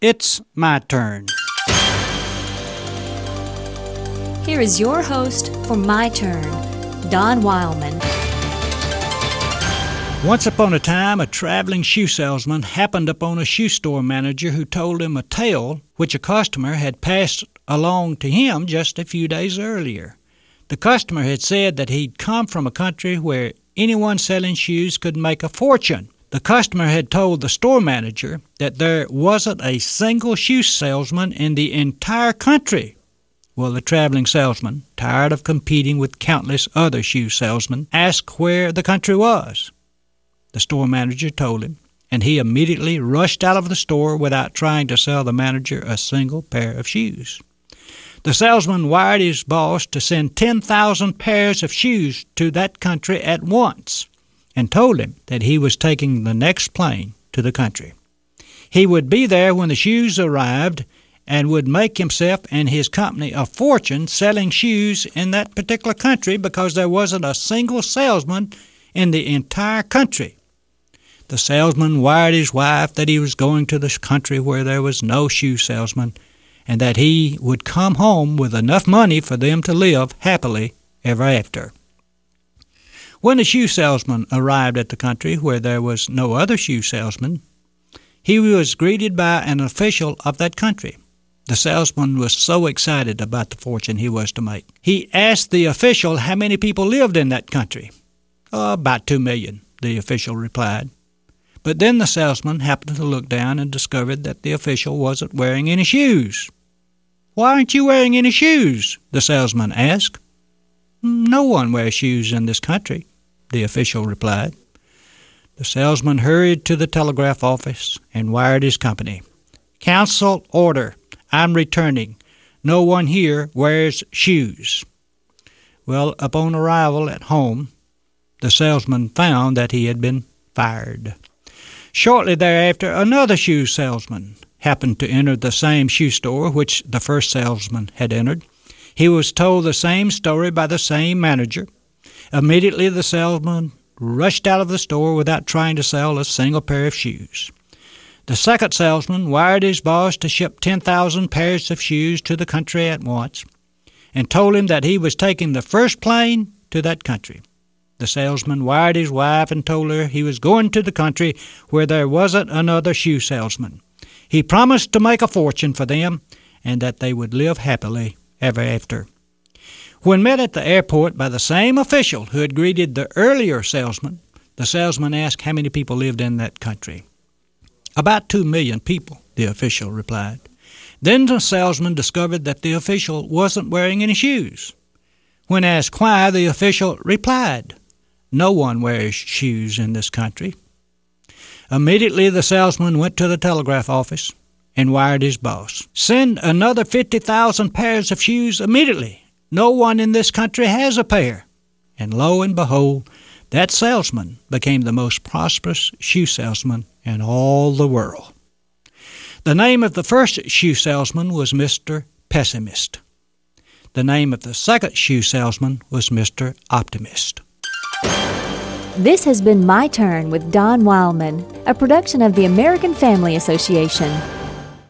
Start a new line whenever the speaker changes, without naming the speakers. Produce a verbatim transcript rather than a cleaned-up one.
It's my turn.
Here is your host for My Turn, Don Wildman.
Once upon a time, a traveling shoe salesman happened upon a shoe store manager who told him a tale which a customer had passed along to him just a few days earlier. The customer had said that he'd come from a country where anyone selling shoes could make a fortune. The customer had told the store manager that there wasn't a single shoe salesman in the entire country. Well, the traveling salesman, tired of competing with countless other shoe salesmen, asked where the country was. The store manager told him, and he immediately rushed out of the store without trying to sell the manager a single pair of shoes. The salesman wired his boss to send ten thousand pairs of shoes to that country at once, and told him that he was taking the next plane to the country. He would be there when the shoes arrived and would make himself and his company a fortune selling shoes in that particular country because there wasn't a single salesman in the entire country. The salesman wired his wife that he was going to the country where there was no shoe salesman and that he would come home with enough money for them to live happily ever after. When the shoe salesman arrived at the country where there was no other shoe salesman, he was greeted by an official of that country. The salesman was so excited about the fortune he was to make. He asked the official how many people lived in that country. Oh, about two million, the official replied. But then the salesman happened to look down and discovered that the official wasn't wearing any shoes. "Why aren't you wearing any shoes?" the salesman asked. "No one wears shoes in this country," the official replied. The salesman hurried to the telegraph office and wired his company. "Council order. I'm returning. No one here wears shoes." Well, upon arrival at home, the salesman found that he had been fired. Shortly thereafter, another shoe salesman happened to enter the same shoe store which the first salesman had entered. He was told the same story by the same manager. Immediately, the salesman rushed out of the store without trying to sell a single pair of shoes. The second salesman wired his boss to ship ten thousand pairs of shoes to the country at once and told him that he was taking the first plane to that country. The salesman wired his wife and told her he was going to the country where there wasn't another shoe salesman. He promised to make a fortune for them and that they would live happily ever after. When met at the airport by the same official who had greeted the earlier salesman, the salesman asked how many people lived in that country. "About two million people," the official replied. Then the salesman discovered that the official wasn't wearing any shoes. When asked why, the official replied, "No one wears shoes in this country." Immediately, the salesman went to the telegraph office and wired his boss, "Send another fifty thousand pairs of shoes immediately. No one in this country has a pair." And lo and behold, that salesman became the most prosperous shoe salesman in all the world. The name of the first shoe salesman was Mister Pessimist. The name of the second shoe salesman was Mister Optimist.
This has been My Turn with Don Wildman, a production of the American Family Association.